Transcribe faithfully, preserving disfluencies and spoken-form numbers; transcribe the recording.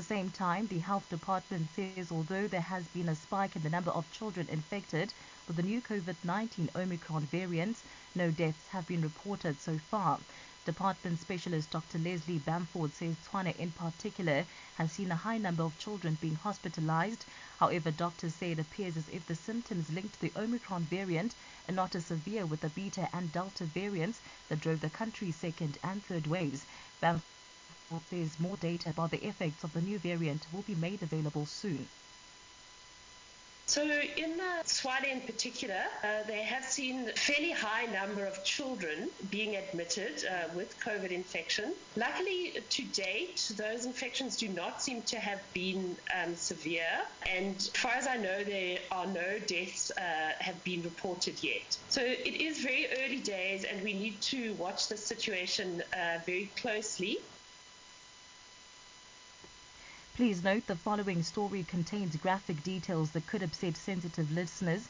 the same time, the health department says although there has been a spike in the number of children infected with the new COVID nineteen Omicron variant, no deaths have been reported so far. Department specialist Doctor Leslie Bamford says Tshwane in particular has seen a high number of children being hospitalized. However, doctors say it appears as if the symptoms linked to the Omicron variant are not as severe with the Beta and Delta variants that drove the country's second and third waves. Bamford says more data about the effects of the new variant will be made available soon. So in uh, Tshwane in particular, uh, they have seen a fairly high number of children being admitted uh, with COVID infection. Luckily, to date, those infections do not seem to have been um, severe. And as far as I know, there are no deaths uh, have been reported yet. So it is very early days, and we need to watch the situation uh, very closely. Please note the following story contains graphic details that could upset sensitive listeners.